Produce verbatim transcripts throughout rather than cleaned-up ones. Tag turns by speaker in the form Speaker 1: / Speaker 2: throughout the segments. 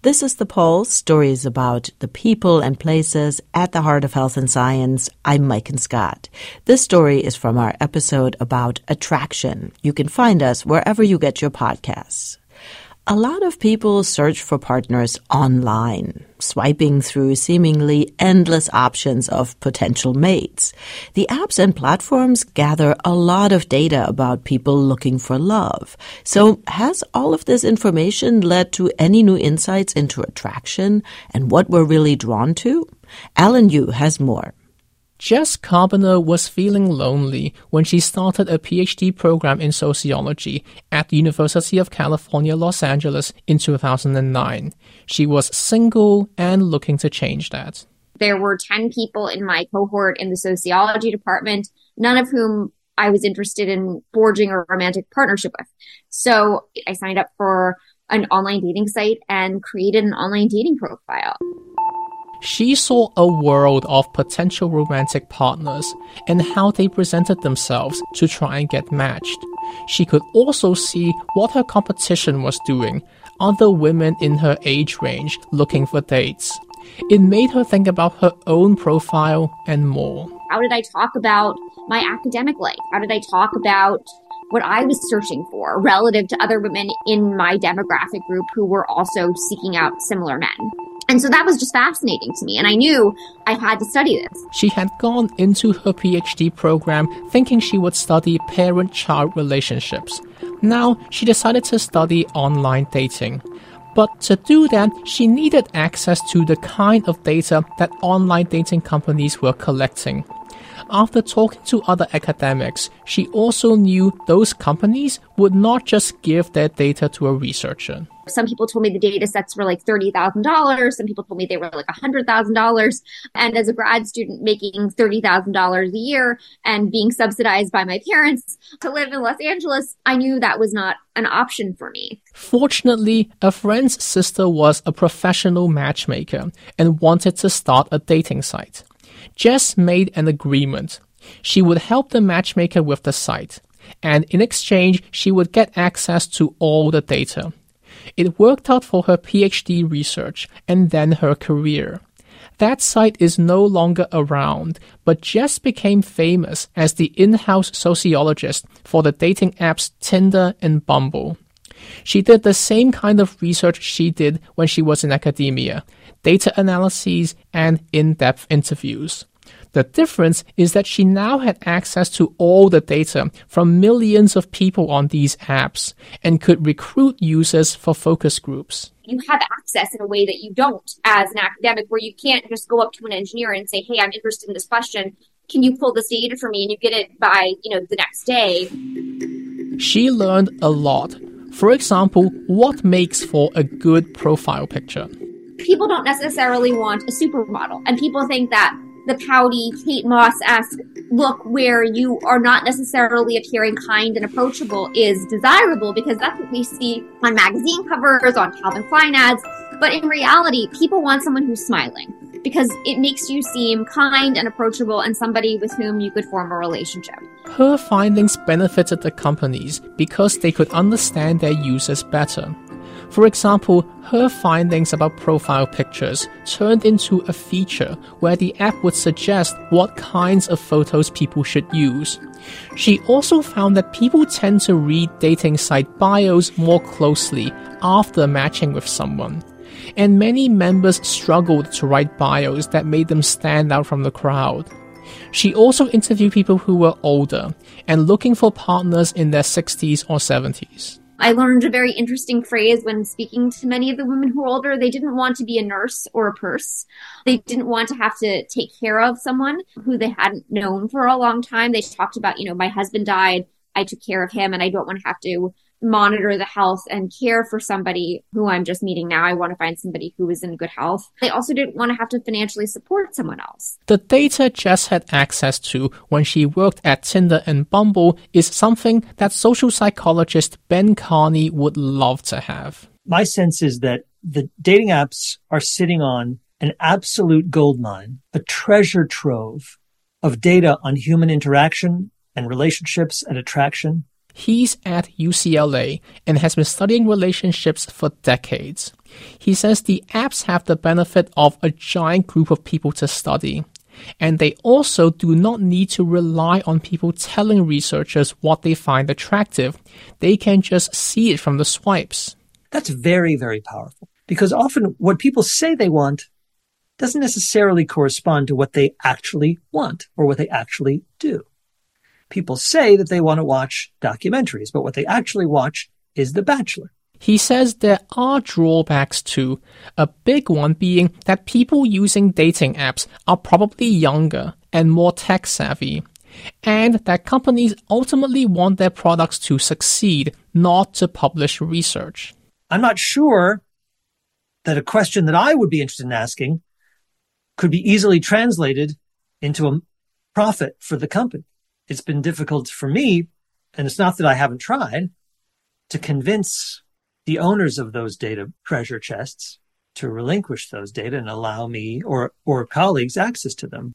Speaker 1: This is The Pulse, stories about the people and places at the heart of health and science. I'm Maiken Scott. This story is from our episode about attraction. You can find us wherever you get your podcasts. A lot of people search for partners online, swiping through seemingly endless options of potential mates. The apps and platforms gather a lot of data about people looking for love. So has all of this information led to any new insights into attraction and what we're really drawn to? Alan Yu has more.
Speaker 2: Jess Carboner was feeling lonely when she started a PhD program in sociology at the University of California, Los Angeles in two thousand nine. She was single and looking to change that.
Speaker 3: There were ten people in my cohort in the sociology department, none of whom I was interested in forging a romantic partnership with. So I signed up for an online dating site and created an online dating profile.
Speaker 2: She saw a world of potential romantic partners and how they presented themselves to try and get matched. She could also see what her competition was doing, other women in her age range looking for dates. It made her think about her own profile and more.
Speaker 3: How did I talk about my academic life? How did I talk about what I was searching for relative to other women in my demographic group who were also seeking out similar men? And so that was just fascinating to me, and I knew I had to study this.
Speaker 2: She had gone into her PhD program thinking she would study parent-child relationships. Now, she decided to study online dating. But to do that, she needed access to the kind of data that online dating companies were collecting. After talking to other academics, she also knew those companies would not just give their data to a researcher.
Speaker 3: Some people told me the data sets were like thirty thousand dollars. Some people told me they were like one hundred thousand dollars. And as a grad student making thirty thousand dollars a year and being subsidized by my parents to live in Los Angeles, I knew that was not an option for me.
Speaker 2: Fortunately, a friend's sister was a professional matchmaker and wanted to start a dating site. Jess made an agreement. She would help the matchmaker with the site, and in exchange, she would get access to all the data. It worked out for her PhD research and then her career. That site is no longer around, but Jess became famous as the in-house sociologist for the dating apps Tinder and Bumble. She did the same kind of research she did when she was in academia, data analyses and in-depth interviews. The difference is that she now had access to all the data from millions of people on these apps and could recruit users for focus groups.
Speaker 3: You have access in a way that you don't as an academic, where you can't just go up to an engineer and say, hey, I'm interested in this question. Can you pull this data for me? And you get it by, you know, the next day.
Speaker 2: She learned a lot. For example, what makes for a good profile picture?
Speaker 3: People don't necessarily want a supermodel, and people think that the pouty, Kate Moss-esque look where you are not necessarily appearing kind and approachable is desirable because that's what we see on magazine covers, on Calvin Klein ads. But in reality, people want someone who's smiling because it makes you seem kind and approachable and somebody with whom you could form a relationship.
Speaker 2: Her findings benefited the companies because they could understand their users better. For example, her findings about profile pictures turned into a feature where the app would suggest what kinds of photos people should use. She also found that people tend to read dating site bios more closely after matching with someone. And many members struggled to write bios that made them stand out from the crowd. She also interviewed people who were older and looking for partners in their sixties or seventies.
Speaker 3: I learned a very interesting phrase when speaking to many of the women who were older. They didn't want to be a nurse or a purse. They didn't want to have to take care of someone who they hadn't known for a long time. They talked about, you know, my husband died, I took care of him, and I don't want to have to monitor the health and care for somebody who I'm just meeting now. I want to find somebody who is in good health. They also didn't want to have to financially support someone else.
Speaker 2: The data Jess had access to when she worked at Tinder and Bumble is something that social psychologist Ben Carney would love to have.
Speaker 4: My sense is that the dating apps are sitting on an absolute goldmine, a treasure trove of data on human interaction and relationships and attraction
Speaker 2: He's at U C L A and has been studying relationships for decades. He says the apps have the benefit of a giant group of people to study, and they also do not need to rely on people telling researchers what they find attractive. They can just see it from the swipes.
Speaker 4: That's very, very powerful, because often what people say they want doesn't necessarily correspond to what they actually want or what they actually do. People say that they want to watch documentaries, but what they actually watch is The Bachelor.
Speaker 2: He says there are drawbacks too, a big one being that people using dating apps are probably younger and more tech-savvy, and that companies ultimately want their products to succeed, not to publish research.
Speaker 4: I'm not sure that a question that I would be interested in asking could be easily translated into a profit for the company. It's been difficult for me, and it's not that I haven't tried, to convince the owners of those data treasure chests to relinquish those data and allow me or, or colleagues access to them.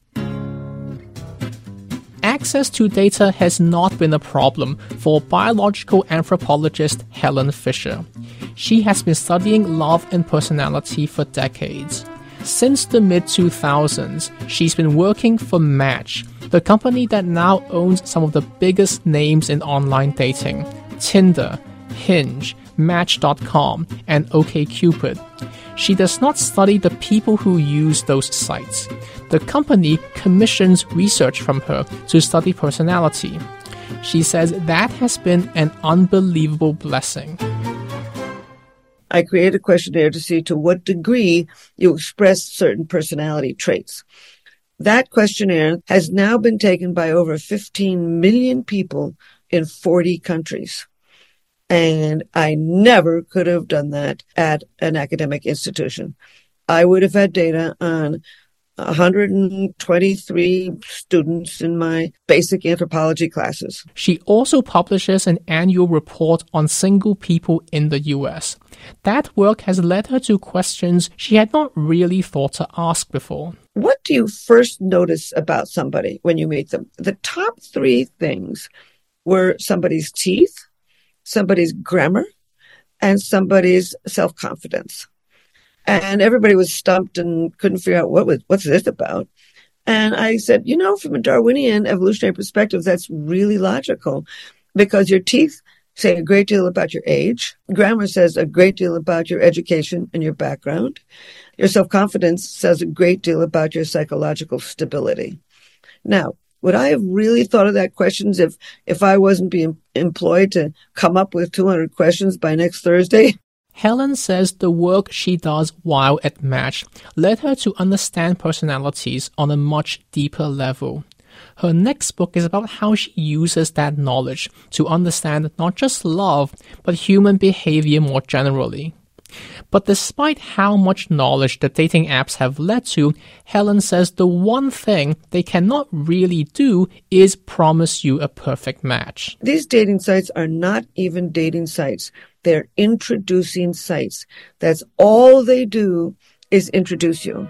Speaker 2: Access to data has not been a problem for biological anthropologist Helen Fisher. She has been studying love and personality for decades. Since the mid two thousands, she's been working for Match, the company that now owns some of the biggest names in online dating: Tinder, Hinge, Match dot com, and OkCupid. She does not study the people who use those sites. The company commissions research from her to study personality. She says that has been an unbelievable blessing.
Speaker 5: I create a questionnaire to see to what degree you express certain personality traits. That questionnaire has now been taken by over fifteen million people in forty countries. And I never could have done that at an academic institution. I would have had data on one hundred twenty-three students in my basic anthropology classes.
Speaker 2: She also publishes an annual report on single people in the U S. That work has led her to questions she had not really thought to ask before.
Speaker 5: What do you first notice about somebody when you meet them? The top three things were somebody's teeth, somebody's grammar, and somebody's self-confidence. And everybody was stumped and couldn't figure out what was, what's this about. And I said, you know, from a Darwinian evolutionary perspective, that's really logical, because your teeth say a great deal about your age. Grammar says a great deal about your education and your background. Your self-confidence says a great deal about your psychological stability. Now, would I have really thought of that questions if, if I wasn't being employed to come up with two hundred questions by next Thursday?
Speaker 2: Helen says the work she does while at Match led her to understand personalities on a much deeper level. Her next book is about how she uses that knowledge to understand not just love, but human behavior more generally. But despite how much knowledge the dating apps have led to, Helen says the one thing they cannot really do is promise you a perfect match.
Speaker 5: These dating sites are not even dating sites. They're introducing sites. That's all they do is introduce you.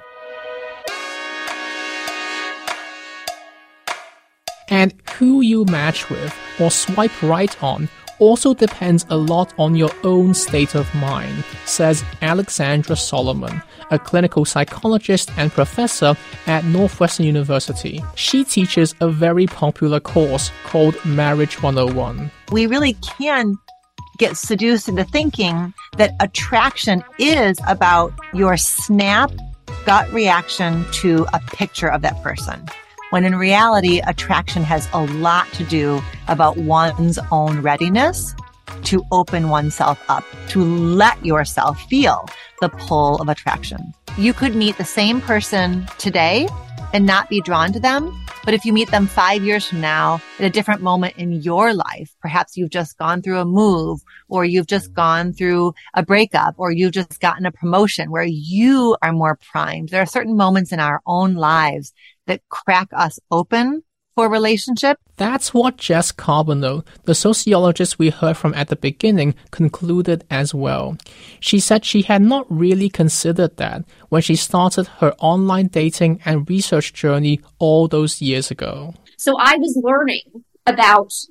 Speaker 2: And who you match with or swipe right on also depends a lot on your own state of mind, says Alexandra Solomon, a clinical psychologist and professor at Northwestern University. She teaches a very popular course called Marriage one oh one.
Speaker 6: We really can get seduced into thinking that attraction is about your snap gut reaction to a picture of that person, when in reality, attraction has a lot to do about one's own readiness to open oneself up, to let yourself feel the pull of attraction. You could meet the same person today and not be drawn to them, but if you meet them five years from now at a different moment in your life, perhaps you've just gone through a move, or you've just gone through a breakup, or you've just gotten a promotion where you are more primed. There are certain moments in our own lives that crack us open for a relationship.
Speaker 2: That's what Jess Carbonneau, the sociologist we heard from at the beginning, concluded as well. She said she had not really considered that when she started her online dating and research journey all those years ago.
Speaker 3: So I was learning about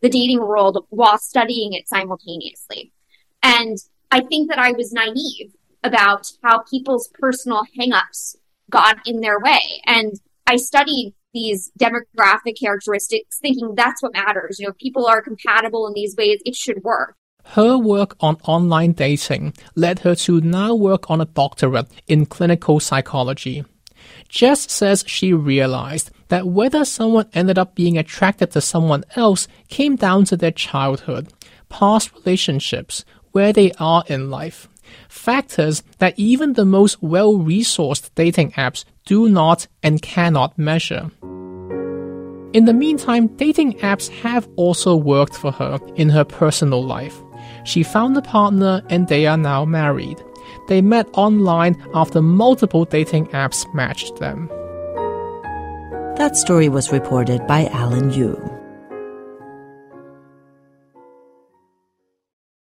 Speaker 3: the dating world while studying it simultaneously. And I think that I was naive about how people's personal hangups got in their way. And I studied these demographic characteristics thinking that's what matters. You know, if people are compatible in these ways, it should work.
Speaker 2: Her work on online dating led her to now work on a doctorate in clinical psychology. Jess says she realized that whether someone ended up being attracted to someone else came down to their childhood, past relationships, where they are in life. Factors that even the most well-resourced dating apps do not and cannot measure. In the meantime, dating apps have also worked for her in her personal life. She found a partner and they are now married. They met online after multiple dating apps matched them.
Speaker 1: That story was reported by Alan Yu.